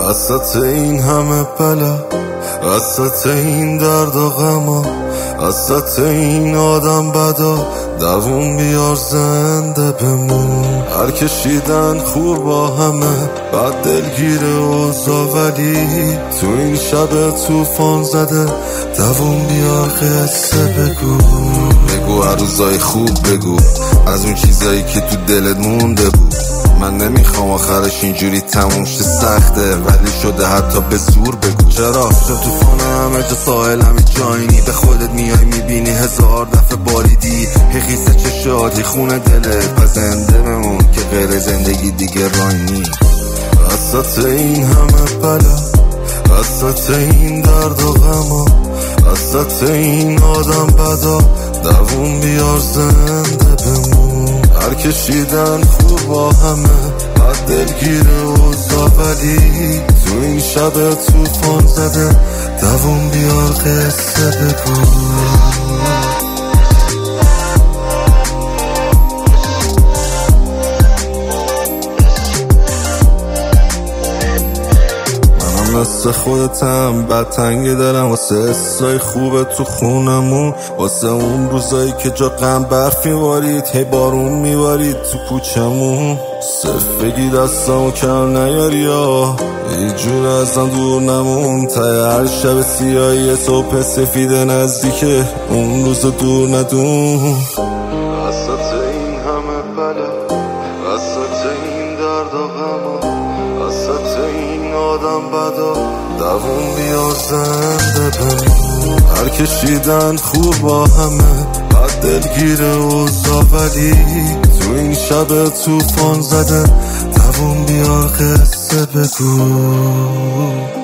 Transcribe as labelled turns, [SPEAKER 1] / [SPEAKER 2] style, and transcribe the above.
[SPEAKER 1] وسط این همه بلا، وسط این درد و غما، وسط این آدم بدا، دووم بیار زنده بمون. هر کشیدن خوب با همه، بعد دلگیر اوضاع، ولی تو این شب توفان زده، دووم بیار قصه بگو. بگو هر روزای خوب بگو، از اون چیزایی که تو دلت مونده بود. من نمیخوام آخرش اینجوری تموم شه، سخته ولی شده حتی به زور بگو. چرا شد تو فانه همه جا ساحل همه جایینی، به خودت میای میبینی هزار دفعه باریدی، حقیقت چه شادی خونه دلت، پس زنده بمون که غیر زندگی دیگه راینی. وسط این همه بلا، وسط این درد و غما، وسط این آدم بدا، دووم بیار زنده بمون. هر کشیدن خوب با همه، بعد دلگیر اوضاع، ولی تو این شب توفان زده، دووم بیار قصه بگو. مثل خودتم بد تنگ دلم، واسه حسای خوبه تو خونمون، واسه اون روزایی که جا غم برف میبارید، هی بارون میبارید تو کوچمون. صرف بگی دستمو کم نیاری یا یه جور ازم دور نمون، تا هر شب سیاهی صبح سفید نزدیکه، اون روز دور ندون. وسط این همه بلا، وسط این درد و غما، وسط این آدم بدا، دووم بیار زنده بمون. هر کشیدن خوب با همه، بعد دلگیر اوضاع، ولی تو این شب توفان زده، دووم بیار قصه بگو.